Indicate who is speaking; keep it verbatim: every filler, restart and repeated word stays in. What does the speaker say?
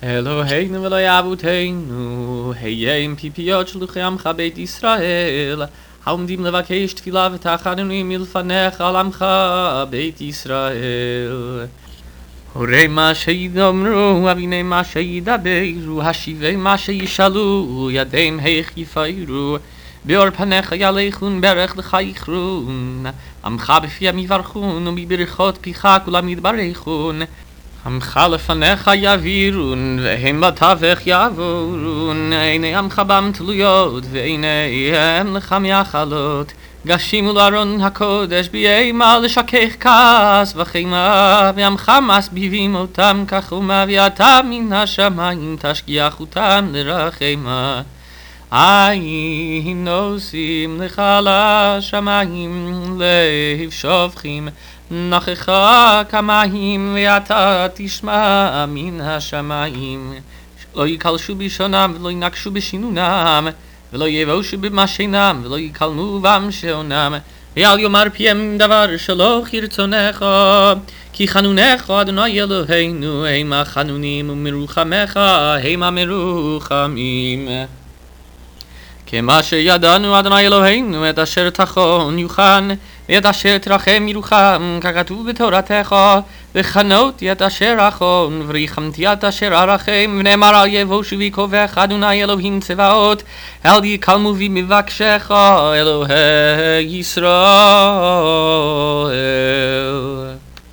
Speaker 1: אלוהינו ואלוהי אבותינו, היה עם פיפיות שלוחי עמך בית ישראל, העומדים לבקש תפילה ותחנונים מלפניך על עמך בית ישראל. הורי מה שידברו, אביני מה שידברו, השיבי מה שישאלו, ידיהם איך יפארו, באור פניך ילכון ברך לך יכרון, עמך בפיהם יברכון ובברכות פיך כולם יתברכון. עמך לפניך יבירון, והם בתווך יעבורון, עיני עמך בם תלויות, ועיניהם לך מייחלות. גשימו לארון הקודש בימה לשכך כעס וחימה, ועמך מסביבים אותם כחומה, ואתה מן השמיים תשגיח אותם לרחמה. עין נושאים לך לשמיים, לב שופכים נכחה כמים, ואתה תשמע מן השמיים. לא יקלשו בשונם ולא ינקשו בשינונם, ולא יבושו במשינם ולא יקלמו בם שעונם, ואל יאמר פיהם דבר שלא כרצונך, כי חנונך אדוני אלוהינו המה חנונים, ומרוחמך המה מרוחמים. כמה שידענו אדוני אלוהינו את אשר תחון יוכן, ואת אשר תרחם ירוחם, ככתוב בתורתך, וחנותי את אשר אחון, וריחמתי את אשר ארחם, ונאמר אל יבושו ויקובך אדוני אלוהים צבאות, אל יקלמו בי מבקשך אלוהי ישראל.